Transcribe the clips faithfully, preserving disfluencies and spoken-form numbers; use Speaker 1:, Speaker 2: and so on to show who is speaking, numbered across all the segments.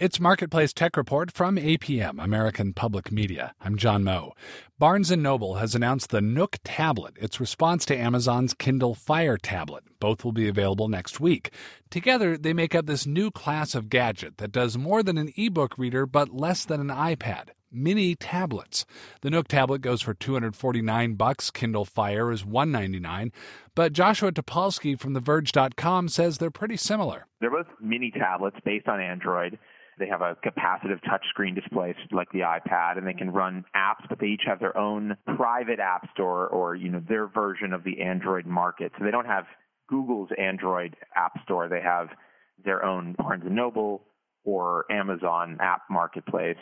Speaker 1: It's Marketplace Tech Report from A P M, American Public Media. I'm John Moe. Barnes and Noble has announced the Nook tablet, its response to Amazon's Kindle Fire tablet. Both will be available next week. Together, they make up this new class of gadget that does more than an ebook reader but less than an iPad. Mini tablets. The Nook tablet goes for two hundred forty-nine bucks. Kindle Fire is one hundred ninety-nine. But Joshua Topolsky from The Verge dot com says they're pretty similar.
Speaker 2: They're both mini tablets based on Android. They have a capacitive touchscreen display like the iPad, and they can run apps, but they each have their own private app store or, you know, their version of the Android market. So they don't have Google's Android app store. They have their own Barnes and Noble or Amazon app marketplace.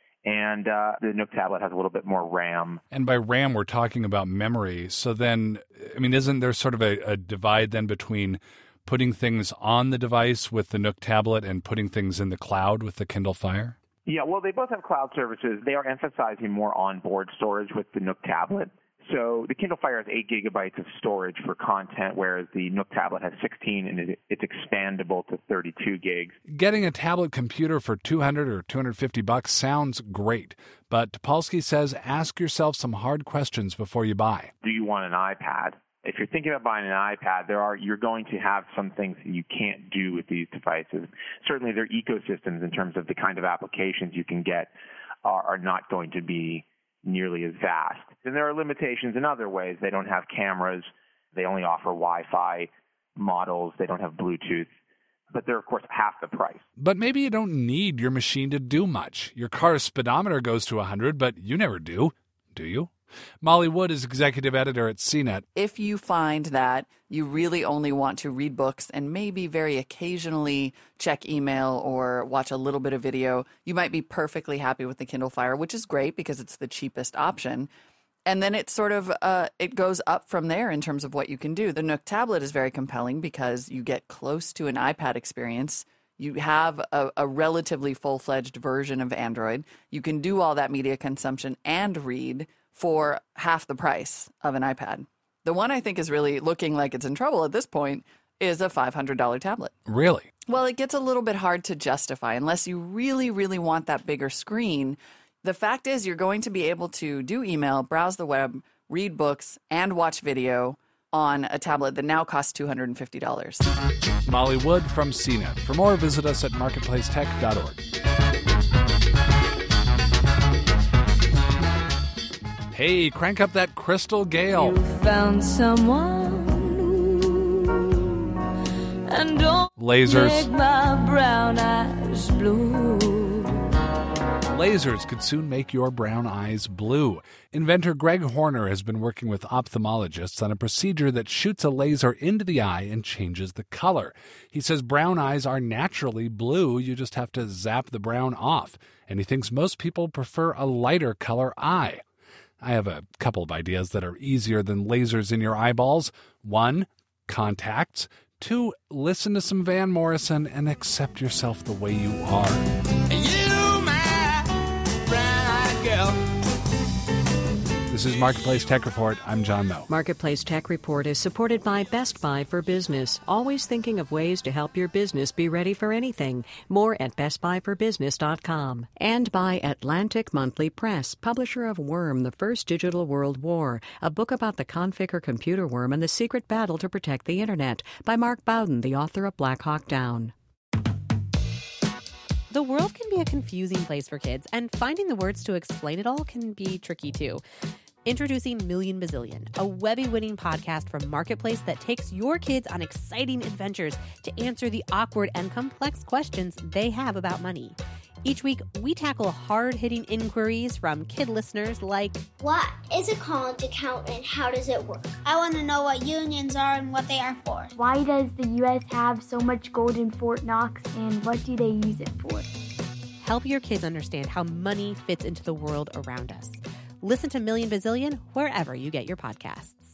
Speaker 2: And uh, the Nook tablet has a little bit more RAM.
Speaker 1: And by RAM, we're talking about memory. So then, I mean, isn't there sort of a, a divide then between putting things on the device with the Nook tablet and putting things in the cloud with the Kindle Fire?
Speaker 2: Yeah, well, they both have cloud services. They are emphasizing more onboard storage with the Nook tablet. So the Kindle Fire has eight gigabytes of storage for content, whereas the Nook tablet has sixteen, and it's expandable to thirty-two gigs.
Speaker 1: Getting a tablet computer for two hundred or two hundred fifty bucks sounds great, but Topolsky says ask yourself some hard questions before you buy.
Speaker 2: Do you want an iPad? If you're thinking about buying an iPad, there are you're going to have some things that you can't do with these devices. Certainly, their ecosystems in terms of the kind of applications you can get are, are not going to be nearly as vast. And there are limitations in other ways. They don't have cameras. They only offer Wi-Fi models. They don't have Bluetooth. But they're, of course, half the price.
Speaker 1: But maybe you don't need your machine to do much. Your car's speedometer goes to one hundred, but you never do, do you? Molly Wood is executive editor at C net.
Speaker 3: If you find that you really only want to read books and maybe very occasionally check email or watch a little bit of video, you might be perfectly happy with the Kindle Fire, which is great because it's the cheapest option. And then it sort of uh, it goes up from there in terms of what you can do. The Nook tablet is very compelling because you get close to an iPad experience. You have a, a relatively full-fledged version of Android. You can do all that media consumption and read for half the price of an iPad. The one I think is really looking like it's in trouble at this point is a five hundred dollars tablet.
Speaker 1: Really?
Speaker 3: Well, it gets a little bit hard to justify unless you really, really want that bigger screen. The fact is you're going to be able to do email, browse the web, read books, and watch video on a tablet that now costs two hundred fifty dollars.
Speaker 1: Molly Wood from C net. For more, visit us at marketplace tech dot org. Hey, crank up that Crystal Gale.
Speaker 4: You found someone and don't
Speaker 1: Lasers.
Speaker 4: make my brown eyes blue.
Speaker 1: Lasers could soon make your brown eyes blue. Inventor Greg Horner has been working with ophthalmologists on a procedure that shoots a laser into the eye and changes the color. He says brown eyes are naturally blue. You just have to zap the brown off. And he thinks most people prefer a lighter color eye. I have a couple of ideas that are easier than lasers in your eyeballs. One, contacts. Two, listen to some Van Morrison and accept yourself the way you are.
Speaker 5: You, my brown-eyed girl.
Speaker 1: This is Marketplace Tech Report. I'm John Moe.
Speaker 6: Marketplace Tech Report is supported by Best Buy for Business. Always thinking of ways to help your business be ready for anything. More at best buy for business dot com. And by Atlantic Monthly Press, publisher of Worm, the First Digital World War, a book about the Conficker computer worm and the secret battle to protect the Internet, by Mark Bowden, the author of Black Hawk Down.
Speaker 7: The world can be a confusing place for kids, and finding the words to explain it all can be tricky too. Introducing Million Bazillion, a Webby-winning podcast from Marketplace that takes your kids on exciting adventures to answer the awkward and complex questions they have about money. Each week, we tackle hard-hitting inquiries from kid listeners like,
Speaker 8: what is a college account and how does it work? I want to know what unions are and what they are for.
Speaker 9: Why does the U S have so much gold in Fort Knox and what do they use it for?
Speaker 7: Help your kids understand how money fits into the world around us. Listen to Million Bazillion wherever you get your podcasts.